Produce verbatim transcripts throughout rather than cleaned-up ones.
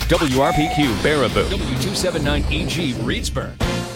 W R P Q Baraboo, W two seventy-nine E G Reedsburg.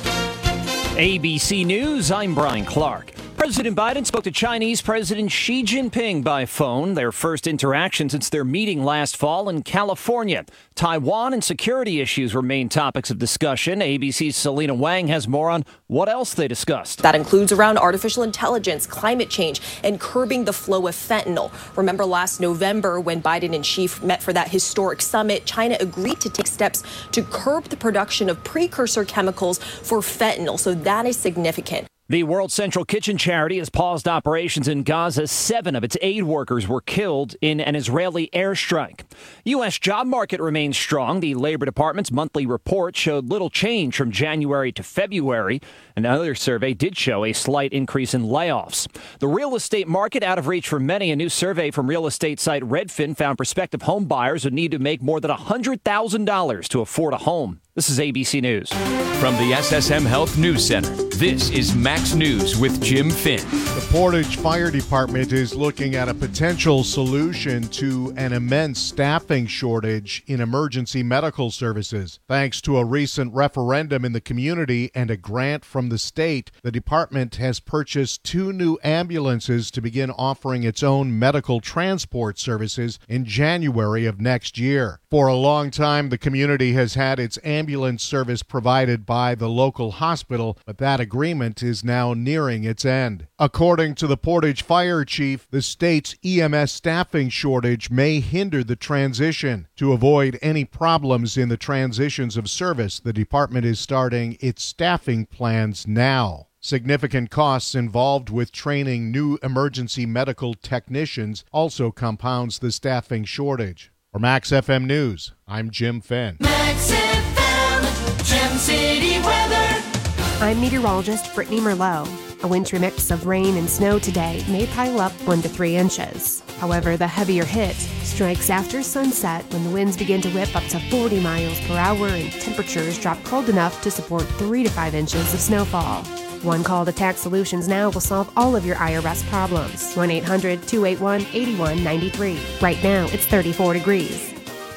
A B C News, I'm Brian Clark. President Biden spoke to Chinese President Xi Jinping by phone, their first interaction since their meeting last fall in California. Taiwan and security issues were main topics of discussion. A B C's Selena Wang has more on what else they discussed. That includes around artificial intelligence, climate change, and curbing the flow of fentanyl. Remember last November when Biden and Xi met for that historic summit, China agreed to take steps to curb the production of precursor chemicals for fentanyl. So that is significant. The World Central Kitchen charity has paused operations in Gaza. Seven of its aid workers were killed in an Israeli airstrike. U S job market remains strong. The Labor Department's monthly report showed little change from January to February. Another survey did show a slight increase in layoffs. The real estate market out of reach for many. A new survey from real estate site Redfin found prospective home buyers would need to make more than one hundred thousand dollars to afford a home. This is A B C News. From the S S M Health News Center, this is Max News with Jim Finn. The Portage Fire Department is looking at a potential solution to an immense staffing shortage in emergency medical services. Thanks to a recent referendum in the community and a grant from the state, the department has purchased two new ambulances to begin offering its own medical transport services in January of next year. For a long time, the community has had its ambulance service provided by the local hospital, but that agreement is now nearing its end. According to the Portage Fire Chief, the state's E M S staffing shortage may hinder the transition. To avoid any problems in the transitions of service, the department is starting its staffing plans now. Significant costs involved with training new emergency medical technicians also compounds the staffing shortage. For Max F M News, I'm Jim Finn. Max F M, Gem City weather. I'm meteorologist Brittany Merlot. A wintry mix of rain and snow today may pile up one to three inches. However, the heavier hit strikes after sunset when the winds begin to whip up to forty miles per hour and temperatures drop cold enough to support three to five inches of snowfall. One call to Tax Solutions Now will solve all of your I R S problems. one eight hundred two eight one eight one nine three. Right now, it's thirty-four degrees.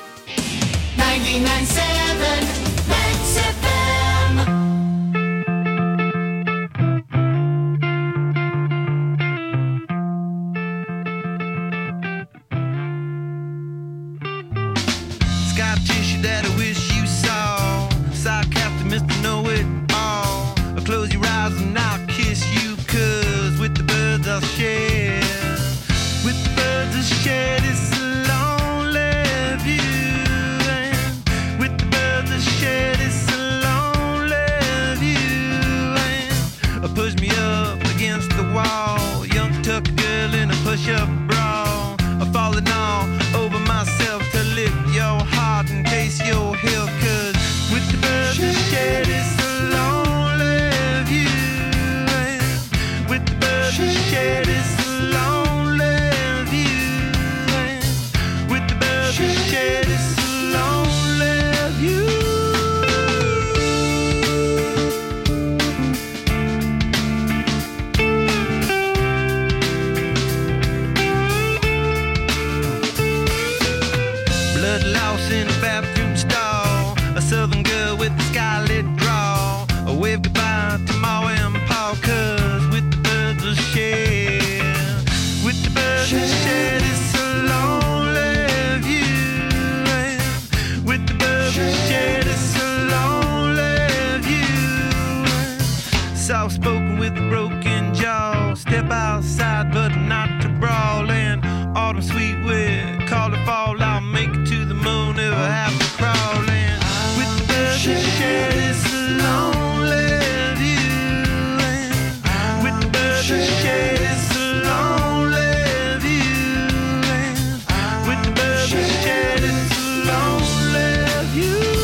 ninety-nine point seven Max F M. Scar tissue that I wish you saw. Sarcastic Mister Know-It-All. Close your eyes and I'll kiss you, cause with the birds I'll share. With the birds I'll share this lonely view. And with the birds I'll share this lonely view. And push me up against the wall. Young tuck girl in a push-up bra. I'm falling all over myself to lift your heart and taste your heel, cause with the birds I'll share this share this lonely view. With the birds we share this lonely view. Blood loss in a bathroom stall. A southern girl with a scarlet draw. A wave goodbye to Ma and Pa, cause with the birds we share. With the birds we share this lonely view. With the birds we share this lonely view. Soft spoken with a broken jaw. Step outside but not to brawl. And autumn sweet with call it fall. I'll make it to the moon if I have to crawl. And with the birds we share this lonely view. With the birds we share this lonely view. With the birds we share this lonely view.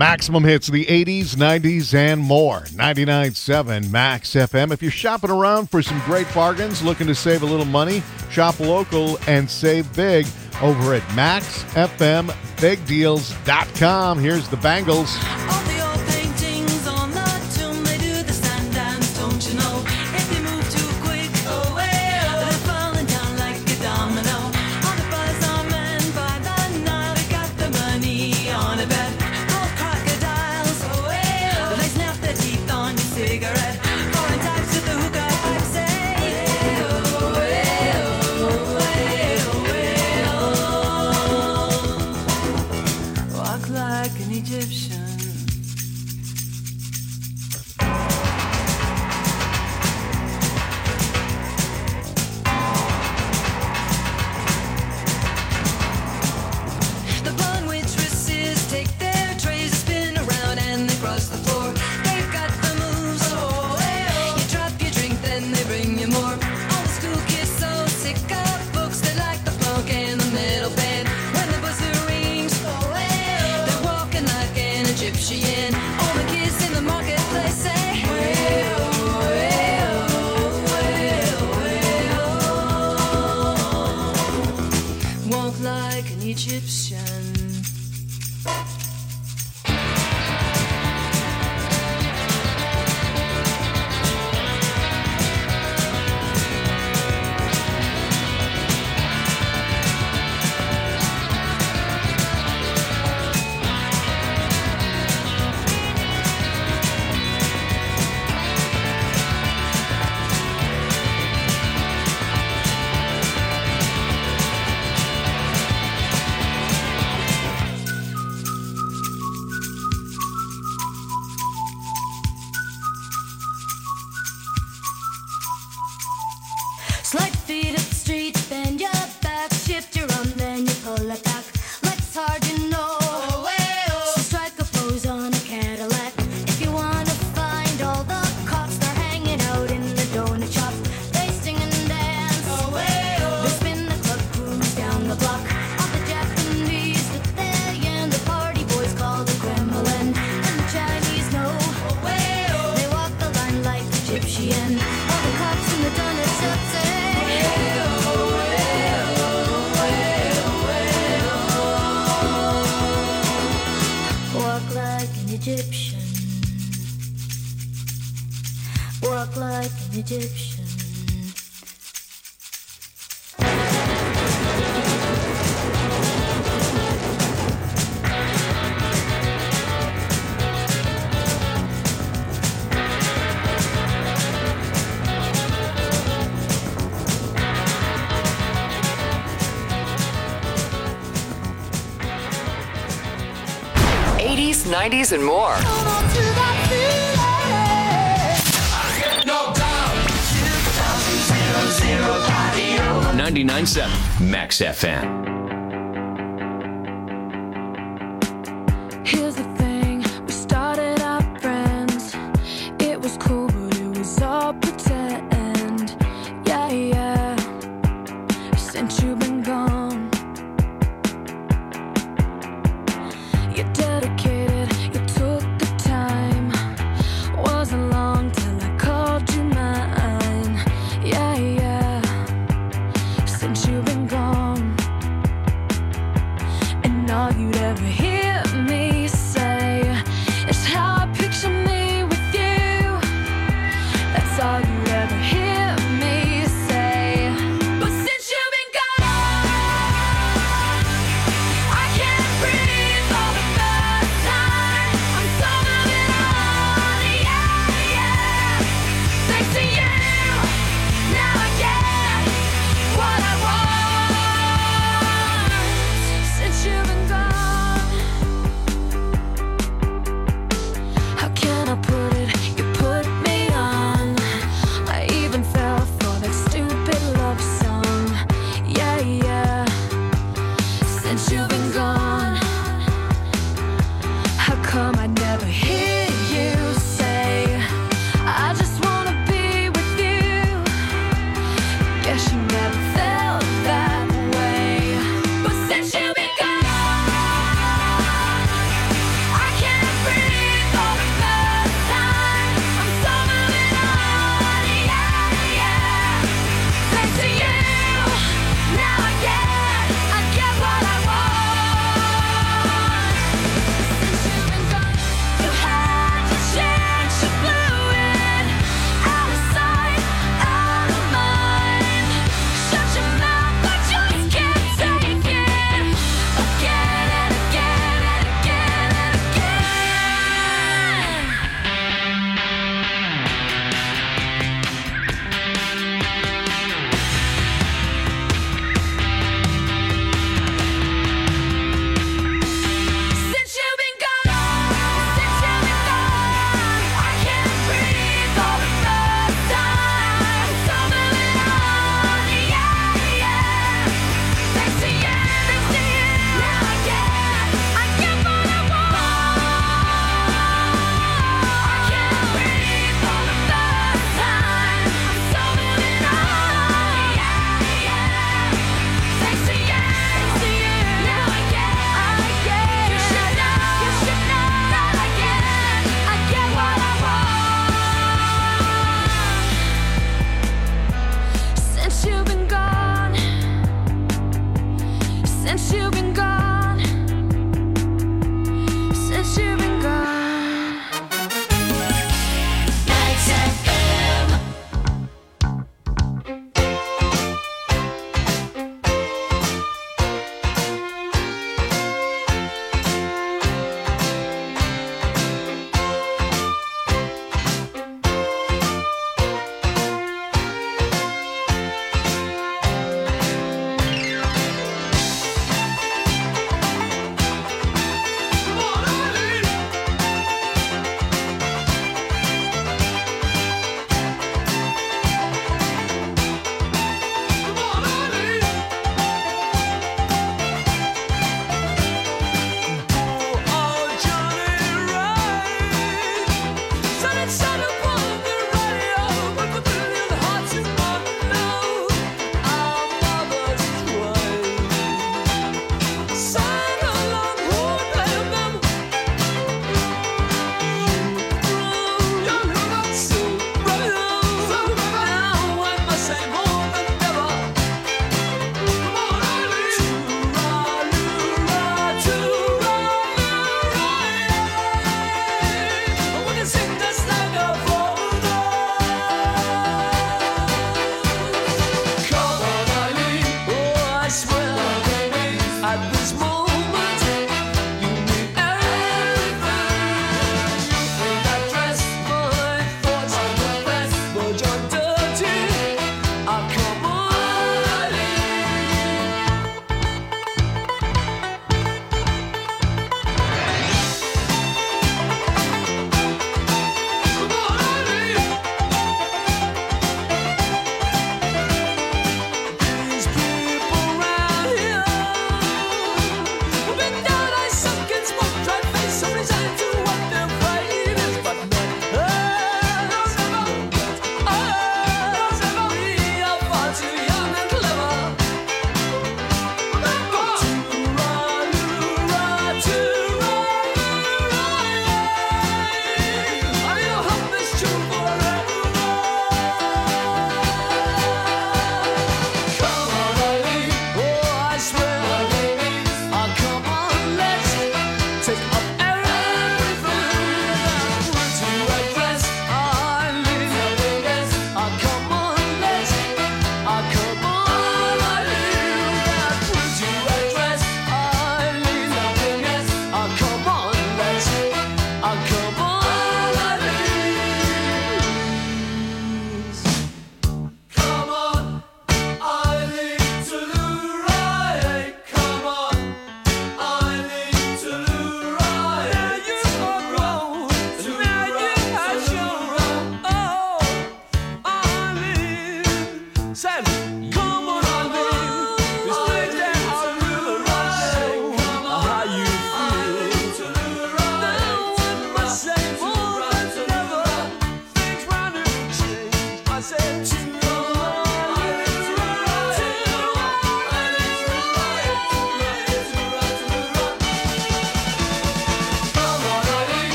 Maximum hits the eighties, nineties, and more. ninety-nine point seven Max F M. If you're shopping around for some great bargains, looking to save a little money, shop local and save big over at max f m big deals dot com. Here's the Bangles. All the old paintings on the tomb, they do the stand dance, don't you know? If they move too quick, oh, well, they're falling down like a domino. All the buzz on men by the night, they got the money on a bet. Gold crocodiles, oh, well, they snap their teeth on your cigarette. Foreign types with the hookah pipe say, oh, well, well, well. Walk like an Egyptian. The blonde waitresses take their trays, spin around and they cross the floor. They've got the moves, oh, well. You drop your drink, then they bring you more. All the school kids so sick of books, they like the funk and the metal band. When the buzzer rings, oh, well, they're walking like an Egyptian. All the kids in the marketplace say, well, well, well, well. Walk like an Egyptian. Slide feet up the street, bend your back, shift your arm, then you pull it back. Legs hard, you know. Oh, well. So strike a pose on a Cadillac. If you wanna find all the cops, they're hanging out in the donut shop. They sing and dance. Oh, well. They spin the club, cruise down the block. All the Japanese that they and the party boys call the Kremlin. And the Chinese know. Oh, well. They walk the line like Egyptian. All the cops in the donut shop say, walk like an Egyptian. Walk like an Egyptian. eighties, nineties, and more. ninety-nine point seven Max F M. Here's the thing, we started out friends. It was cool, but it was all pretend. Yeah, yeah. Since you've been gone, you're dedicated, you took the time. Wasn't long till I called you mine. Yeah, yeah. Since you've been gone, and all you'd ever hear me say is how I picture me with you. That's all you'd ever hear me say. But since you've been gone, I can't breathe for the first time. I'm so moving on, yeah, yeah. Thanks to you, now I get what I want. Since you've been gone, how can I put it? You put me on. I even fell for that stupid love song. Yeah, yeah. Since you've been gone, how come I never hear you say, I just wanna be with you? Guess you never felt that way. But since you've been gone, I can't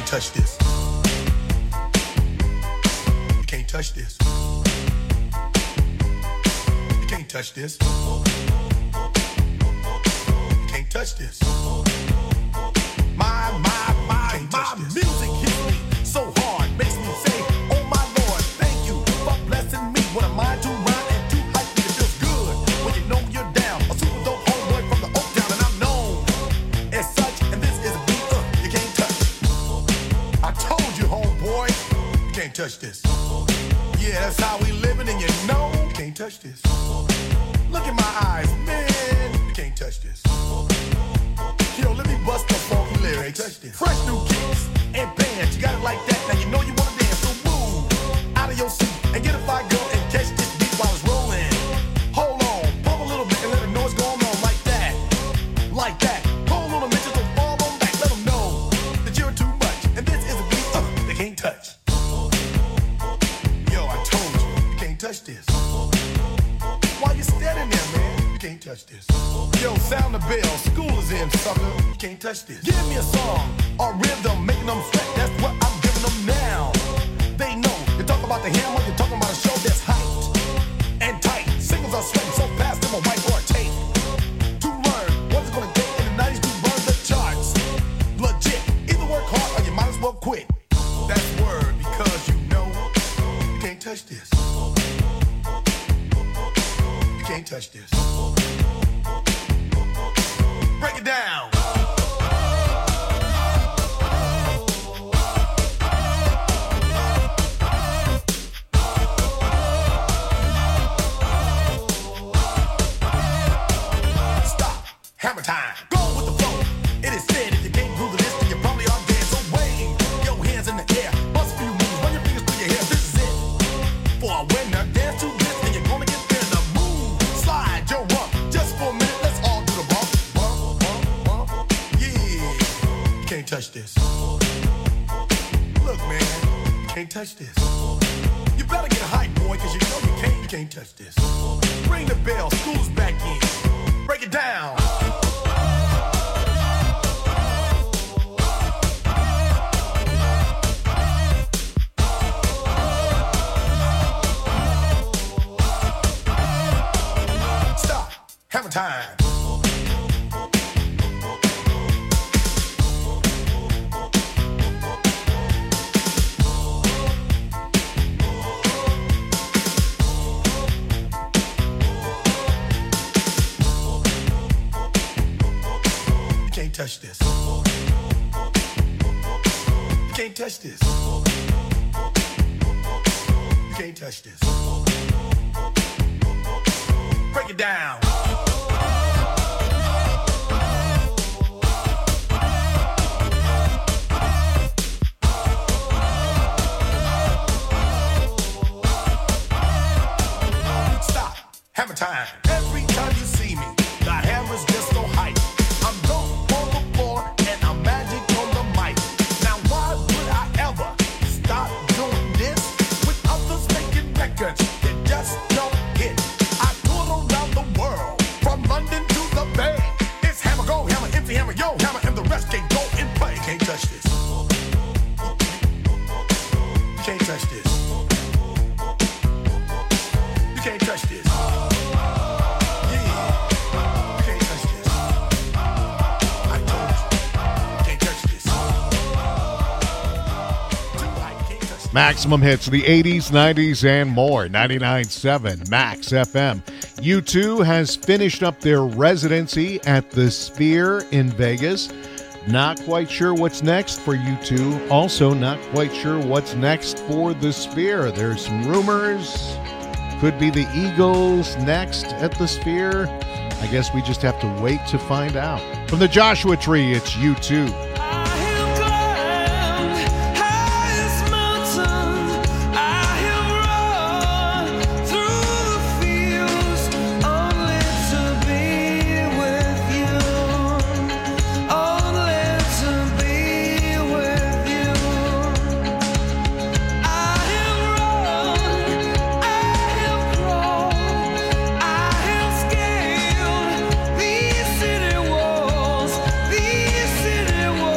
touch this. You can't touch this. You can't touch this. You can't touch this. My, my, my, my music hits me so hard, makes me say, oh my Lord, thank you for blessing me. What a mind to rhyme and to hype me, it feels good when you know you're down. A super dope homeboy from the Oak Town, and I'm known as such, and this is a beat uh, you can't touch. I told you, homeboy, you can't touch this. Yeah, that's how we living, and you know you can't touch this. Look in my eyes, man, you can't touch this. Yo, let me bust the funky lyrics. Fresh new kicks and bands, you got it like that. Now you know you wanna dance, so move out of your seat and get a fire girl and catch this beat while it's rolling. Hold on, pump a little bit and let them know what's going on like that, like that. Hold on a minute, don't fall on back. Let them know that you're too much, and this is a beat uh, they can't touch. Yo, I told you, you can't touch this. Why you standing there, man? You can't touch this. Yo, sound the bell, school is in, sucker. You can't touch this. Give me a song or rhythm, making them sweat. That's what I'm giving them now. They know. You talk about the hammer, you're talking about a show that's hyped and tight. Singles are sweating so fast, them a white or a tape. To learn what it's gonna take in the nineties to burn the charts. Legit. Either work hard or you might as well quit. That's word because you know you can't touch this. You can't touch this. Break it down. Stop. Hammer time. Go with the flow. It is said if you can't groove this, then you probably are dead. So wave your hands in the air. Bust a few moves. Run your fingers through your hair. This is it. For a winner, dance to this, and you're gonna get there. The move. Slide your rump. Just for a minute. Let's all do the bump. Can't touch this. Look, man, you can't touch this. You better get hype, boy, cause you know you can't, you can't touch this. Ring the bell, school's back in. Break it down. Stop. Hammer time. Touch this. You can't touch this. You can't touch this. Break it down. Stop. Hammer time. Every time you see me, the hammer's just so hype. I'm dope. And I'm magic on the mic. Now why would I ever stop doing this with others making records that just don't hit? I tour around the world, from London to the Bay. It's hammer, go, hammer, empty hammer, yo, hammer, and the rest can go and play. You can't touch this. You can't touch this. You can't touch this. Maximum hits of the eighties, nineties, and more. ninety-nine point seven Max F M. U two has finished up their residency at the Sphere in Vegas. Not quite sure what's next for U two. Also not quite sure what's next for the Sphere. There's some rumors. Could be the Eagles next at the Sphere. I guess we just have to wait to find out. From the Joshua Tree, it's U two. These city walls, these city walls.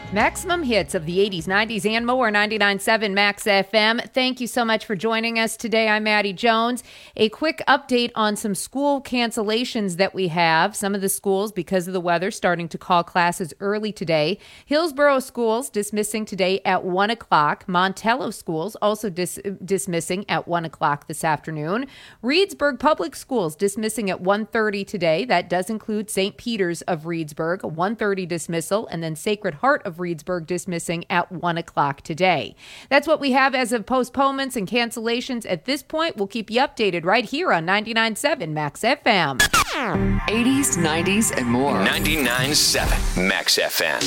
Maximum hits of the eighties, nineties, and more. ninety-nine point seven Max F M. Thank you so much for joining us today. I'm Maddie Jones. A quick update on some school cancellations that we have. Some of the schools, because of the weather, starting to call classes early today. Hillsborough schools dismissing today at one o'clock. Montello schools also dis- dismissing at one o'clock this afternoon. Reedsburg Public Schools dismissing at one thirty today. That does include Saint Peter's of Reedsburg, one thirty dismissal, and then Sacred Heart of Reedsburg dismissing at one o'clock today. That's what we have as of postponements and cancellations at this point. We'll keep you updated right here on ninety-nine point seven Max F M. eighties, nineties, and more. ninety-nine point seven Max F M.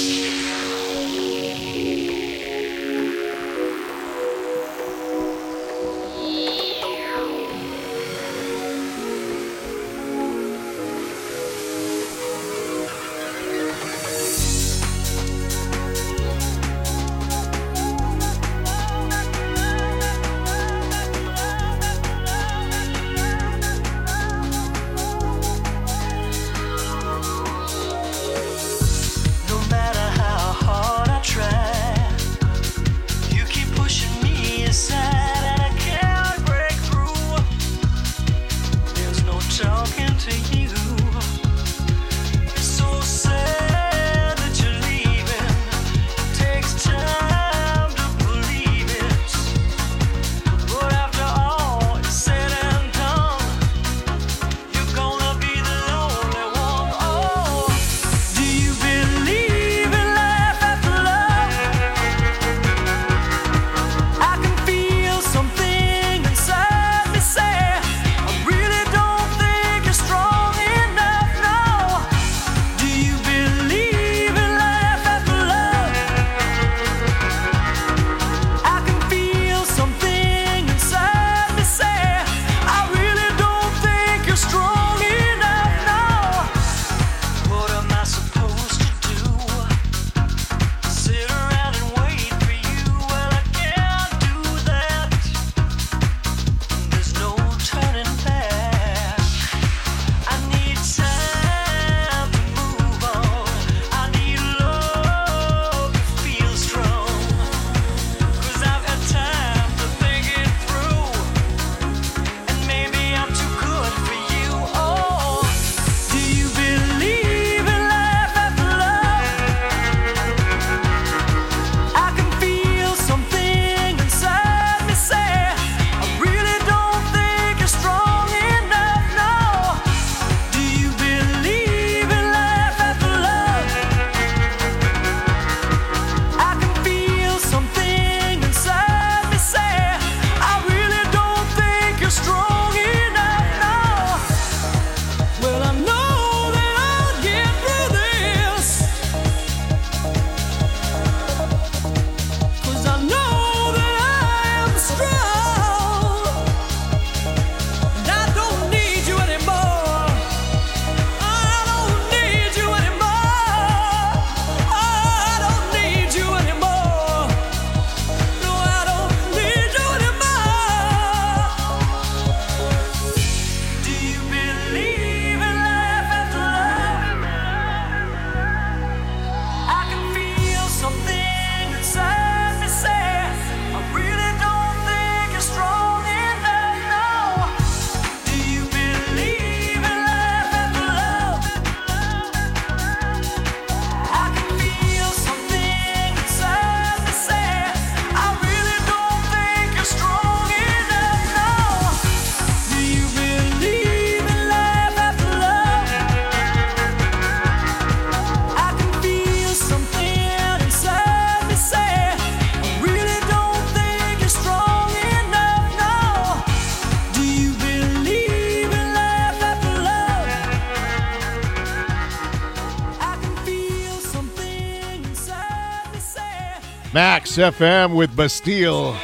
Max F M with Bastille.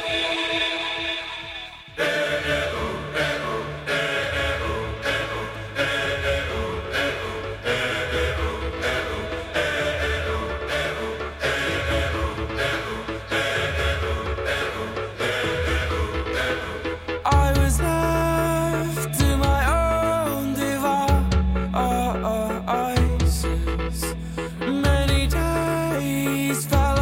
Many days fell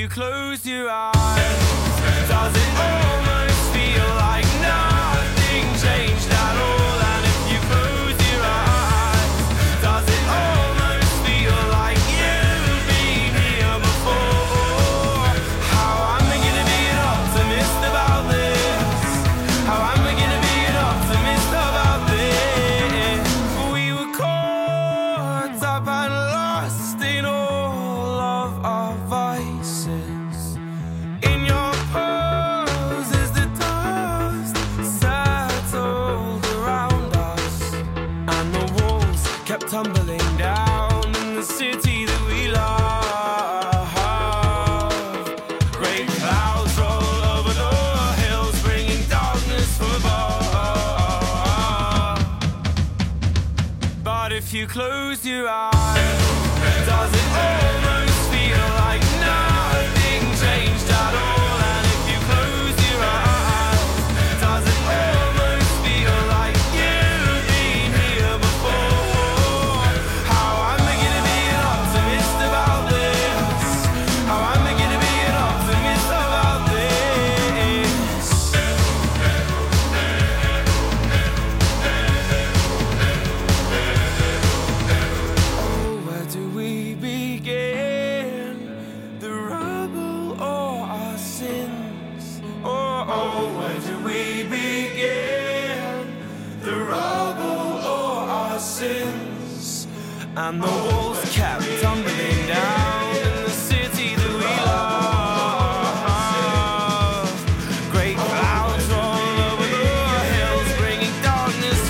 you close your eyes, does it almost feel like nothing changed at all? And if you close your eyes, does it almost feel like you've been here before? How am I gonna be an optimist about this? How am I gonna be an optimist about this? We were caught up and lost in all of our vices. In your pose as the dust settled around us, and the walls kept tumbling down in the city that we love. Great clouds roll over the hills, bringing darkness from above. But if you close your eyes, does it almost feel like nothing changed at all? And if you close your eyes, does it almost feel like you've been here before? How am I gonna be an optimist about this? How am I gonna be an optimist about this? Oh, where do we begin? The rubble or our sins? Oh, oh, where do we begin? The rubble or our sins? And the walls kept tumbling down in the city that we love. Great clouds roll over the hills, bringing darkness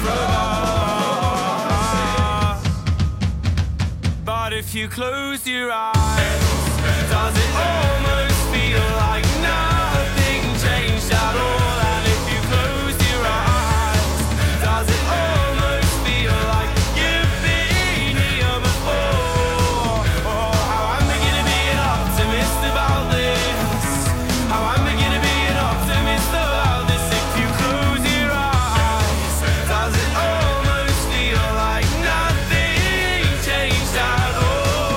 from above. But if you close your eyes, does it almost feel like nothing changed at all? And if you close your eyes, does it almost feel like you've been here before? Oh, how am I gonna be an optimist about this? How am I gonna be an optimist about this? If you close your eyes, does it almost feel like nothing changed at all?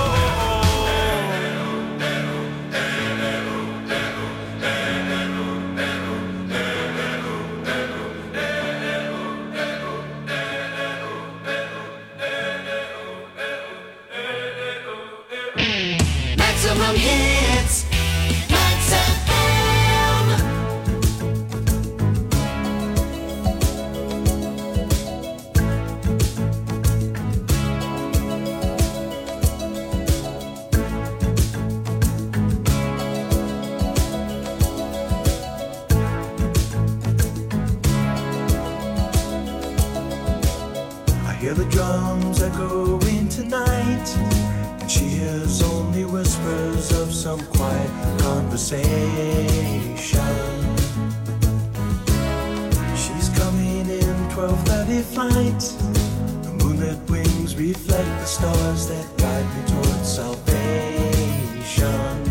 Maximum hits, Max F M. I hear the drums echoing tonight, and she hears only whispers of some quiet conversation. She's coming in twelve thirty flight. The moonlit wings reflect the stars that guide me towards salvation.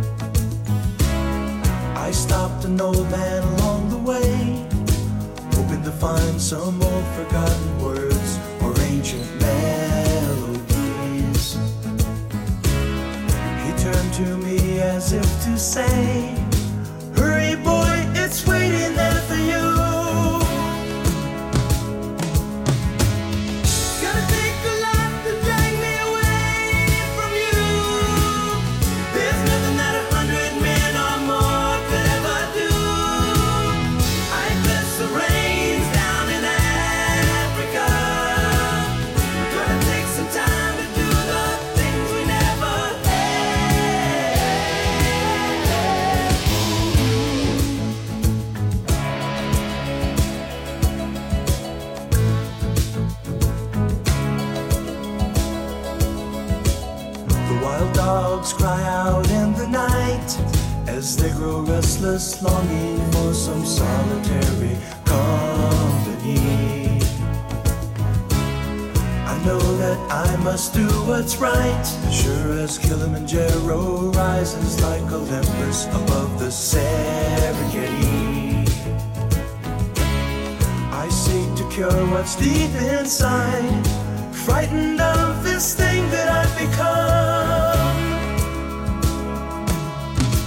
I stopped an old man along the way, hoping to find some old forgotten words or ancient melodies. He turned to me as if to say, hurry boy, it's waiting there for you. Gonna take a lot to drag me away from you. There's nothing that a hundred men or more could ever do. I bless the rains down in Africa. Gonna take some time to do the things we never The wild dogs cry out in the night as they grow restless, longing for some solitary company. I know that I must do what's right, sure as Kilimanjaro rises like Olympus above the Serengeti. I seek to cure what's deep inside, frightened of this thing that I've become.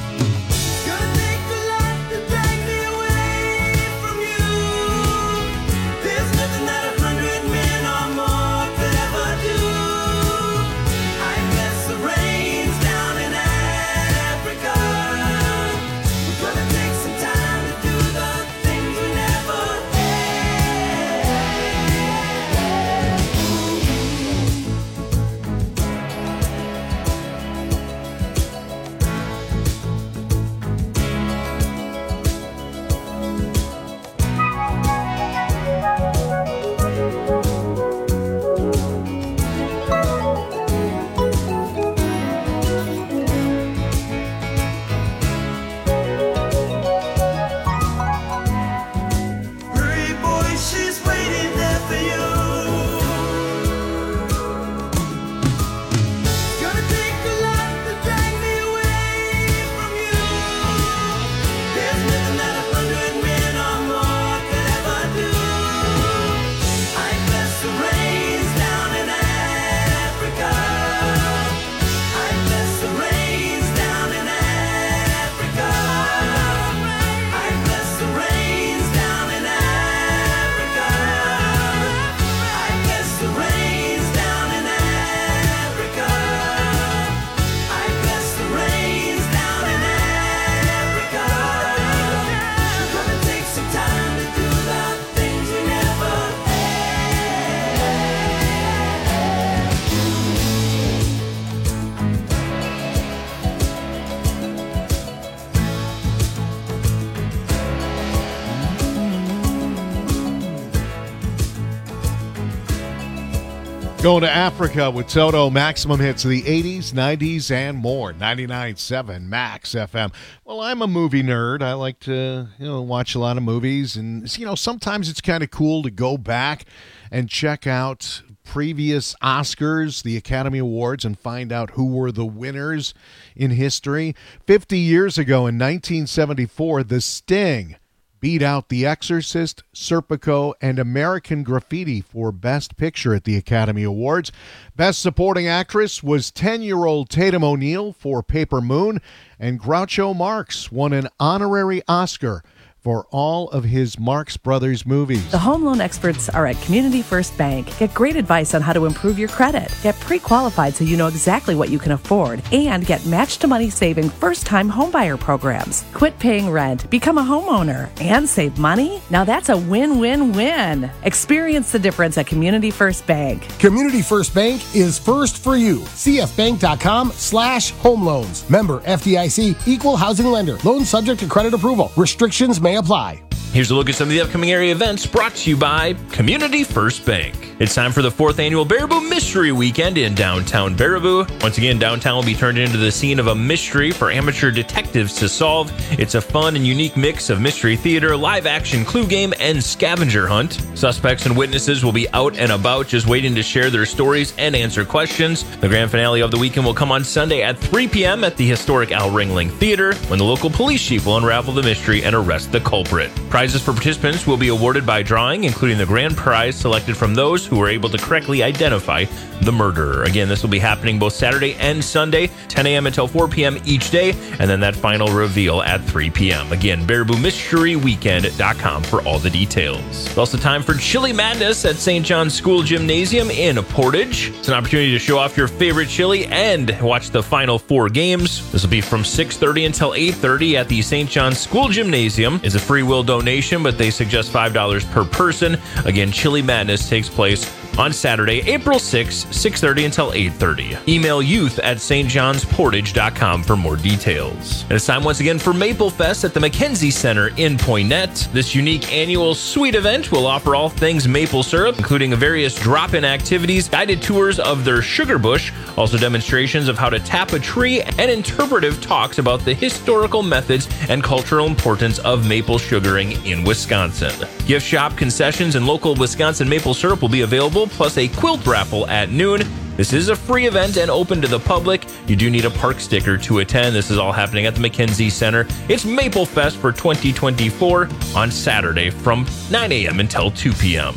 Going to Africa with Toto. Maximum hits of the eighties, nineties, and more. ninety-nine point seven Max F M. Well, I'm a movie nerd. I like to, you know, watch a lot of movies. And, you know, sometimes it's kind of cool to go back and check out previous Oscars, the Academy Awards, and find out who were the winners in history. fifty years ago in nineteen seventy-four, The Sting beat out The Exorcist, Serpico, and American Graffiti for Best Picture at the Academy Awards. Best Supporting Actress was ten-year-old Tatum O'Neal for Paper Moon, and Groucho Marx won an honorary Oscar for all of his Marx Brothers movies. The home loan experts are at Community First Bank. Get great advice on how to improve your credit. Get pre-qualified so you know exactly what you can afford. And get match-to-money saving first-time homebuyer programs. Quit paying rent, become a homeowner, and save money? Now that's a win-win-win. Experience the difference at Community First Bank. Community First Bank is first for you. cfbank.com slash home loans. Member F D I C, equal housing lender. Loan subject to credit approval. Restrictions may apply. Here's a look at some of the upcoming area events brought to you by Community First Bank. It's time for the fourth annual Baraboo Mystery Weekend in downtown Baraboo. Once again, downtown will be turned into the scene of a mystery for amateur detectives to solve. It's a fun and unique mix of mystery theater, live-action clue game, and scavenger hunt. Suspects and witnesses will be out and about just waiting to share their stories and answer questions. The grand finale of the weekend will come on Sunday at three p.m. at the historic Al Ringling Theater when the local police chief will unravel the mystery and arrest the culprit. Prizes for participants will be awarded by drawing, including the grand prize selected from those who were able to correctly identify the murderer. Again, this will be happening both Saturday and Sunday, ten a.m. until four p.m. each day, and then that final reveal at three p.m. Again, Baraboo Mystery Weekend dot com for all the details. It's also time for Chili Madness at Saint John's School Gymnasium in Portage. It's an opportunity to show off your favorite chili and watch the final four games. This will be from six thirty until eight thirty at the Saint John's School Gymnasium. It's a free will donation, but they suggest five dollars per person. Again, Chili Madness takes place on Saturday, April sixth, six thirty until eight thirty. Email youth at s t johns portage dot com for more details. And it's time once again for Maple Fest at the McKenzie Center in Poynette. This unique annual sweet event will offer all things maple syrup, including various drop-in activities, guided tours of their sugar bush, also demonstrations of how to tap a tree, and interpretive talks about the historical methods and cultural importance of maple sugaring in Wisconsin. Gift shop, concessions, and local Wisconsin maple syrup will be available, plus a quilt raffle at noon. This is a free event and open to the public. You do need a park sticker to attend. This is all happening at the McKenzie Center. It's Maple Fest for twenty twenty-four on Saturday from nine a.m. until two p.m.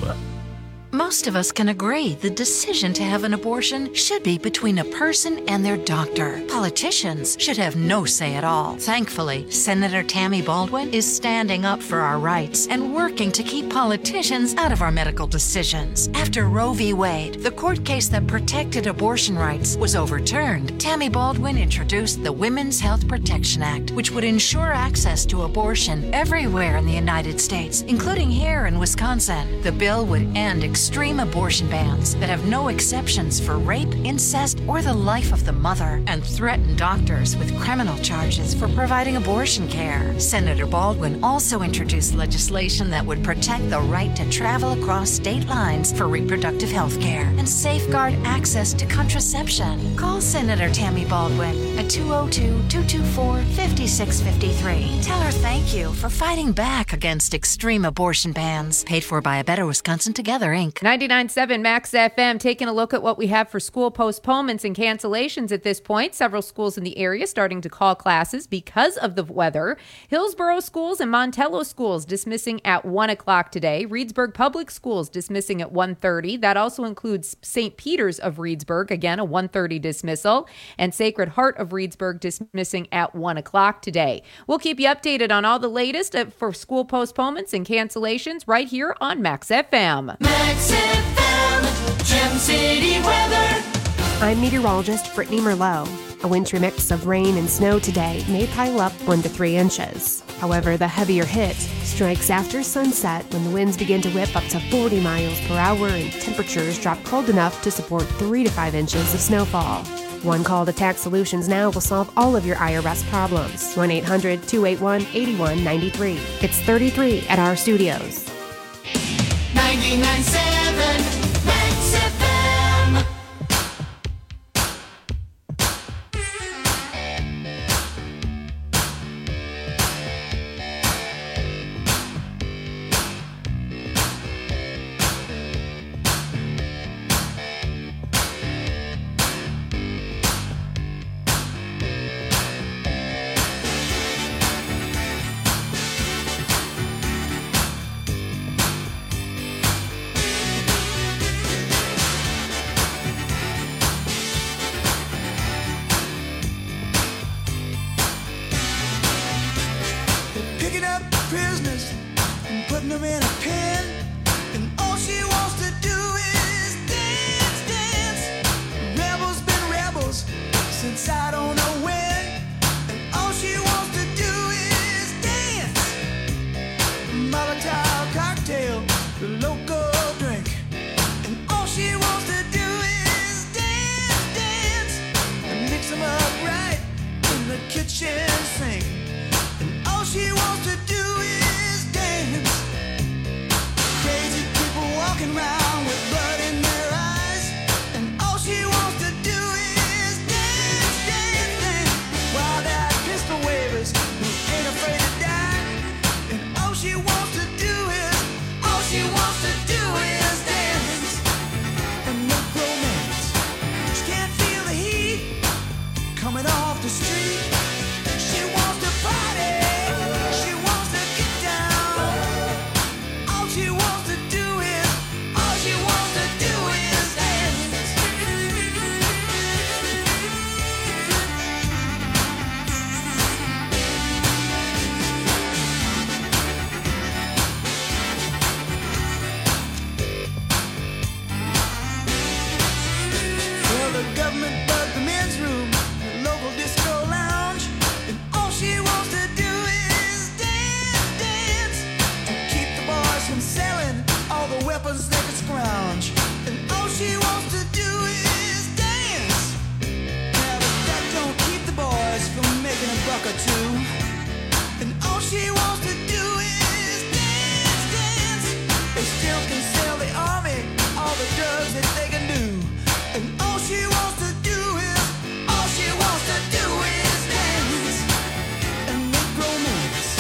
Most of us can agree the decision to have an abortion should be between a person and their doctor. Politicians should have no say at all. Thankfully, Senator Tammy Baldwin is standing up for our rights and working to keep politicians out of our medical decisions. After Roe v. Wade, the court case that protected abortion rights, was overturned, Tammy Baldwin introduced the Women's Health Protection Act, which would ensure access to abortion everywhere in the United States, including here in Wisconsin. The bill would end extreme abortion bans that have no exceptions for rape, incest, or the life of the mother, and threaten doctors with criminal charges for providing abortion care. Senator Baldwin also introduced legislation that would protect the right to travel across state lines for reproductive health care and safeguard access to contraception. Call Senator Tammy Baldwin at two oh two, two two four, five six five three. Tell her thank you for fighting back against extreme abortion bans. Paid for by A Better Wisconsin Together, Incorporated. ninety-nine point seven Max F M, taking a look at what we have for school postponements and cancellations at this point. Several schools in the area starting to call classes because of the weather. Hillsborough schools and Montello schools dismissing at one o'clock today. Reedsburg Public Schools dismissing at one thirty. That also includes Saint Peter's of Reedsburg, again, a one thirty dismissal, and Sacred Heart of Reedsburg dismissing at one o'clock today. We'll keep you updated on all the latest for school postponements and cancellations right here on Max F M. Max F M, Gem City weather. I'm meteorologist Brittany Merlot. A wintry mix of rain and snow today may pile up one to three inches. However, the heavier hit strikes after sunset when the winds begin to whip up to forty miles per hour and temperatures drop cold enough to support three to five inches of snowfall. One call to Tax Solutions Now will solve all of your I R S problems. one eight hundred, two eight one, eight one nine three. It's thirty-three at our studios. ninety-nine point seven Max F M. putting them in a pen, and all she wants to do is dance, dance. Rebels been rebels since I don't know when, and all she wants to do is dance. Molotov cocktail, the local drink, and all she wants to do is dance, dance, and mix them up right in the kitchen sink, and all she wants to do is dance. Crazy people walking around with blood in their eyes, and all she wants to do is dance, dance, dance, while that pistol wavers who ain't afraid to die, and all she wants to do is, all she wants to do is dance and make romance. She can't feel the heat coming off the street. She wants to party, she wants to get down. All she wants to do is, all she wants to do is dance. Well, the government bugged the men's room, the local disco lounge, and all she wants to do is dance, dance, and keep the boys from selling all the weapons they could scrounge. And all she wants to do is dance. Now, but that don't keep the boys from making a buck or two. And all she wants to do is dance, dance. They still can sell the army all the drugs that they can do. And all she wants to do is, all she wants to do is dance and make romance.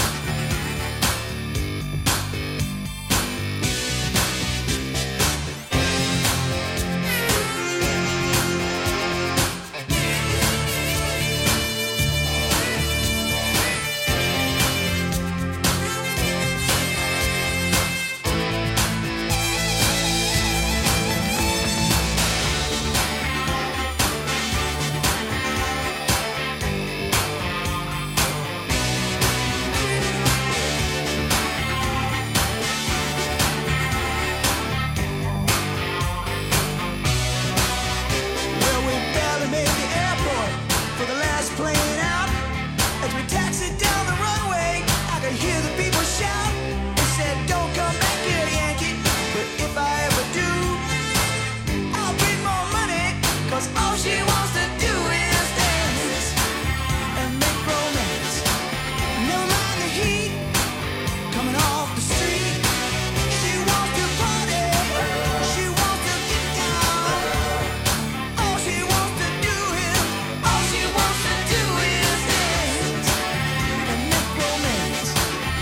Well, we barely made the airport for the last plane out. As we taxied down the runway, I could hear the people shout. They said, "Don't come back here, Yankee." But if I ever do, I'll bring more money, 'cause all she wants to do is dance and make romance. Never mind the heat coming off the street. She wants to party, she wants to get down. All she wants to do is, all she wants to do is dance and make romance.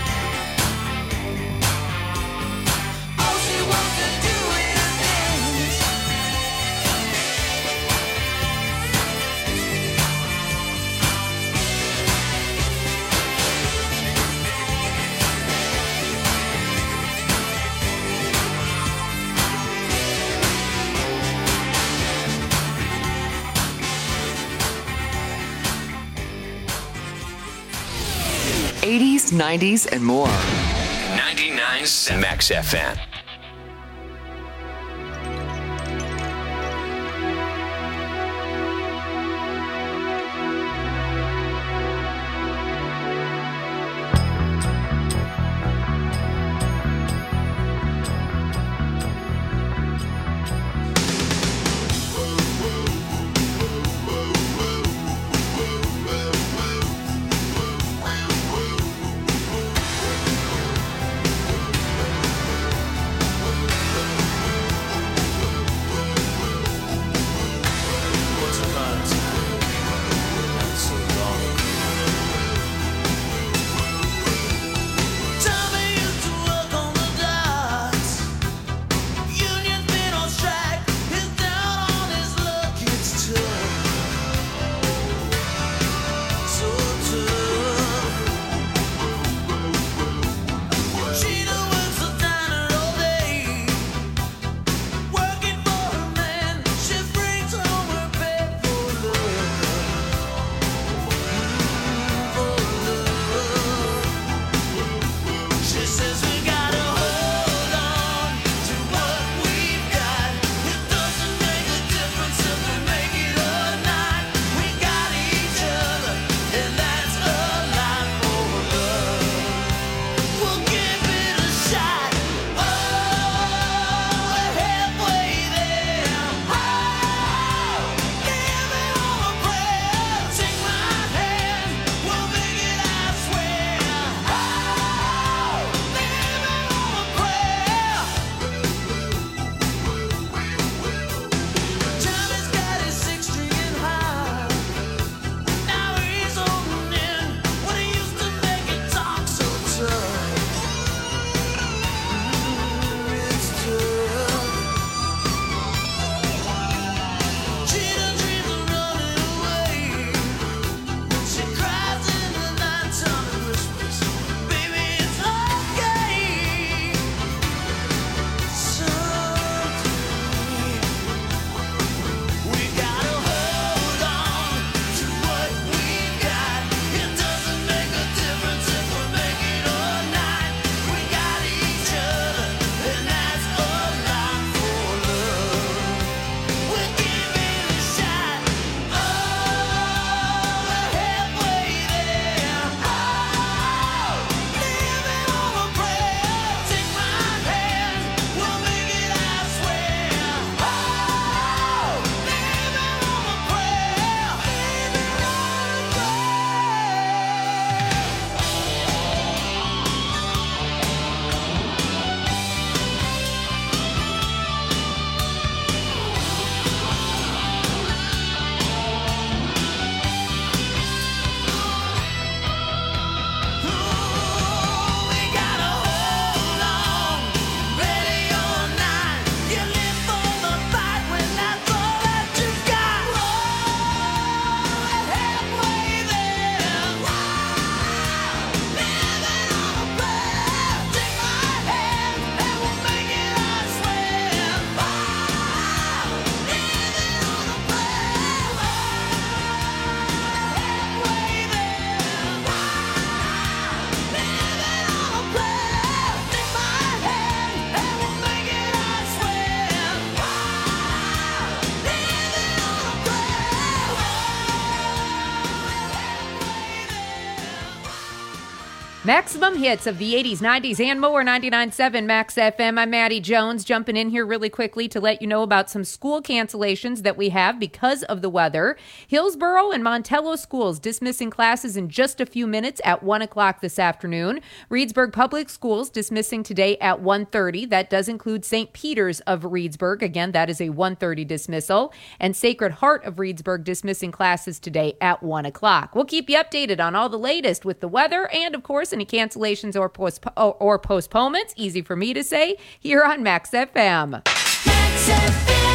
All she wants to do is dance. eighties, nineties, and more. ninety-nine point seven Max F M. Maximum hits of the eighties, nineties, and more. ninety-nine point seven Max F M. I'm Maddie Jones, jumping in here really quickly to let you know about some school cancellations that we have because of the weather. Hillsborough and Montello schools dismissing classes in just a few minutes at one o'clock this afternoon. Reedsburg Public Schools dismissing today at one thirty. That does include Saint Peter's of Reedsburg. Again, that is a one thirty dismissal. And Sacred Heart of Reedsburg dismissing classes today at one o'clock. We'll keep you updated on all the latest with the weather and, of course, any cancellations or, postp- or, or postponements, easy for me to say, here on Max F M. Max F M.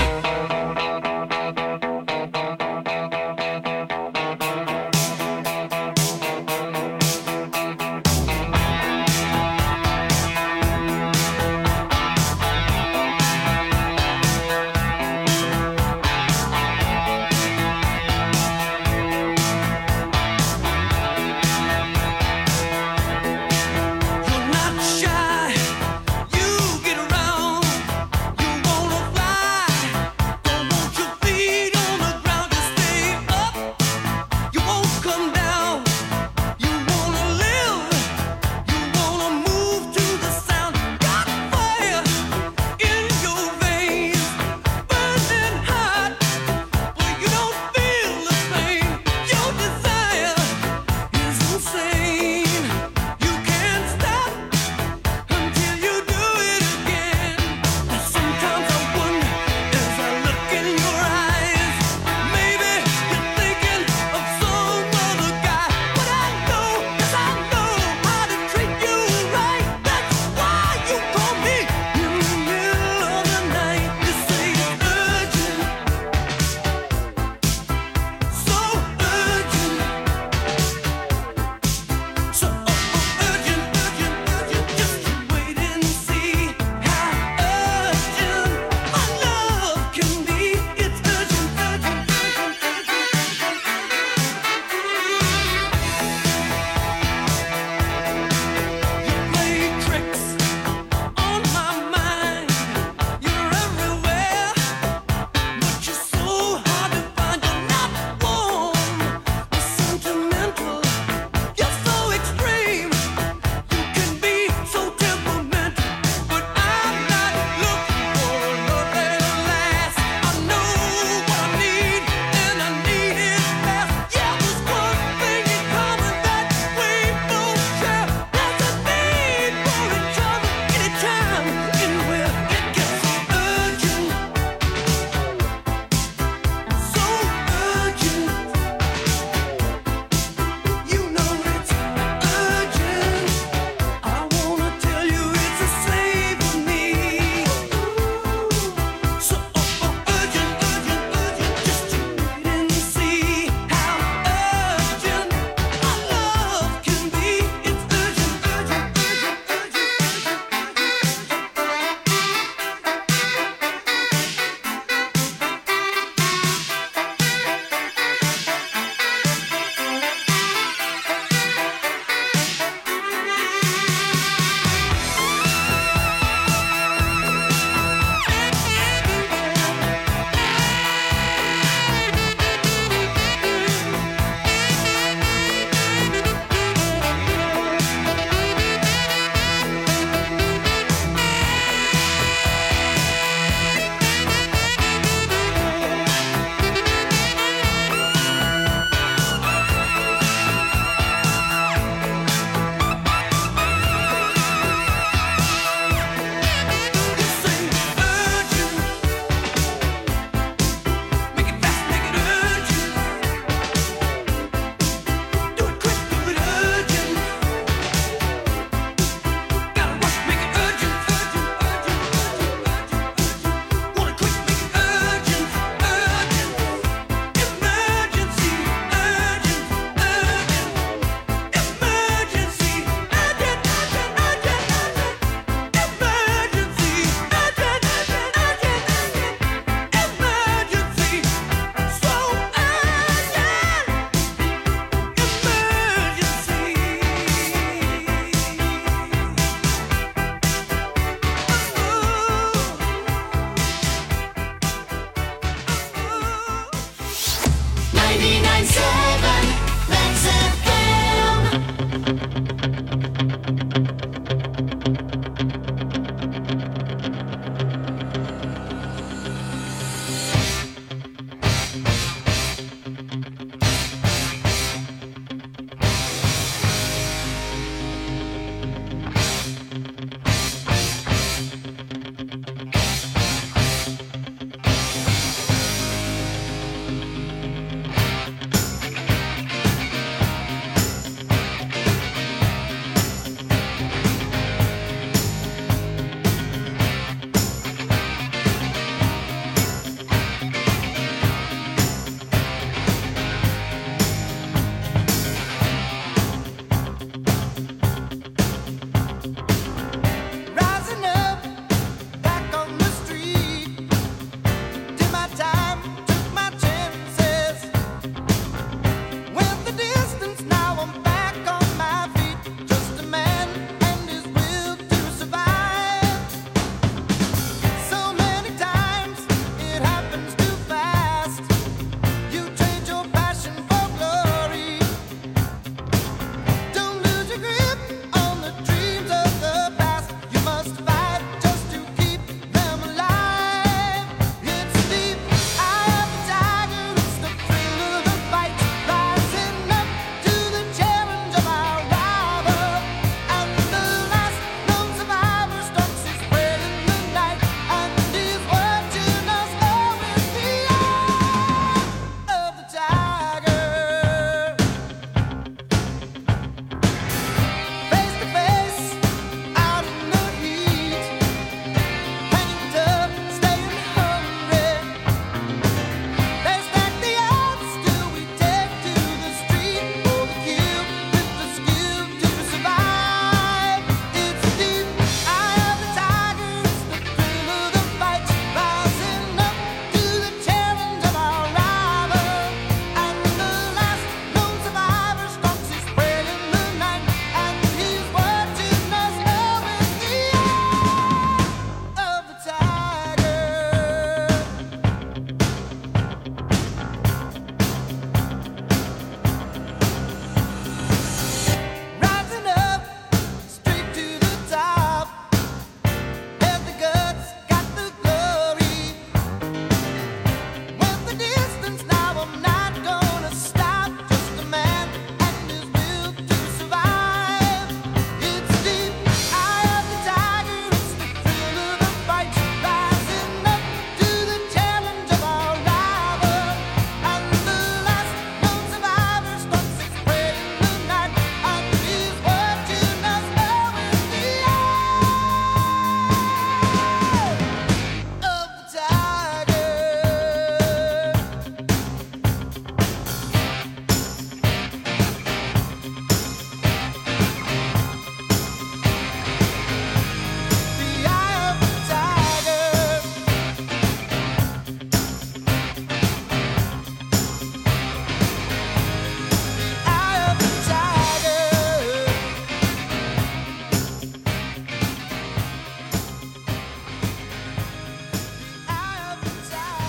You're not shy. You get around. You wanna fly. Don't want your feet on the ground to stay up. You won't come down. You wanna live. You wanna move to the sound. Got fire in your veins, burning hot, but you don't feel the pain. Your desire is insane. You can't stop until you do it again. Sometimes I wonder as I look in your eyes, maybe you're thinking of some other guy. But I know, 'cause I know how to treat you right. That's why you call me in the middle of the night. You say it's urgent, so urgent. So urgent, urgent, urgent, just wait and see how urgent my love can be. It's urgent, urgent, urgent, you play tricks on my mind. You're everywhere, but you're so hard to find. You're not warm or sentimental. You're so extreme. You can be so temperamental, but I'm not looking for love that'll last. I know what I need, and I need it fast. Yeah, there's one thing in common that we both share. There's a need for each other, anytime, anywhere. It gets so urgent, so urgent. You know it's urgent. I wanna tell you it's a saving me. So urgent, urgent, urgent, just to wait and see how urgent my love can be. It's urgent, urgent, urgent, ninety-nine point seven Max F M.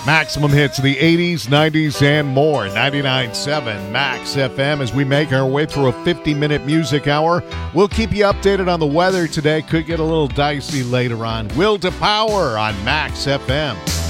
Maximum hits of the eighties, nineties, and more. ninety-nine point seven Max F M as we make our way through a fifty-minute music hour. We'll keep you updated on the weather today. Could get a little dicey later on. Will to Power on Max F M.